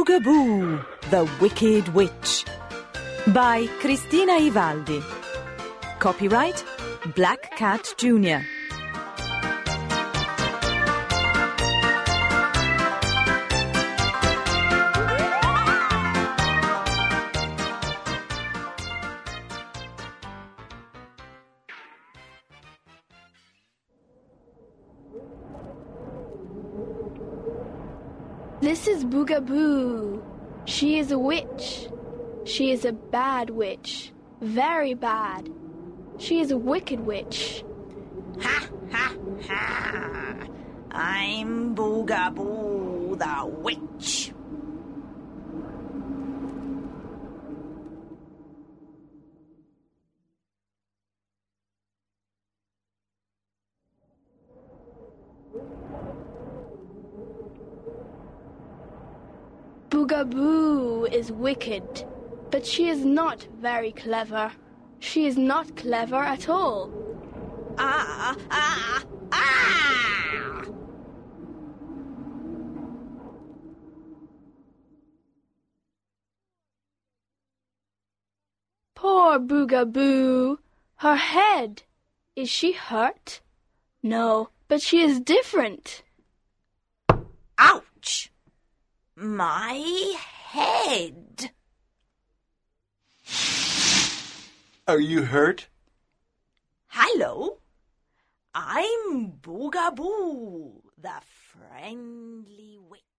Boogaboo, the Wicked Witch by Cristina Ivaldi. Copyright Black Cat Jr. This is Boogaboo. She is a witch. She is a bad witch. Very bad. She is a wicked witch. Ha, ha, ha! I'm Boogaboo the witch. Boogaboo is wicked, but she is not very clever. She is not clever at all. Ah, ah, ah! Poor Boogaboo. Her head. Is she hurt? No, but she is different. Ouch! My head. Are you hurt? Hello, I'm Boogaboo, the friendly witch.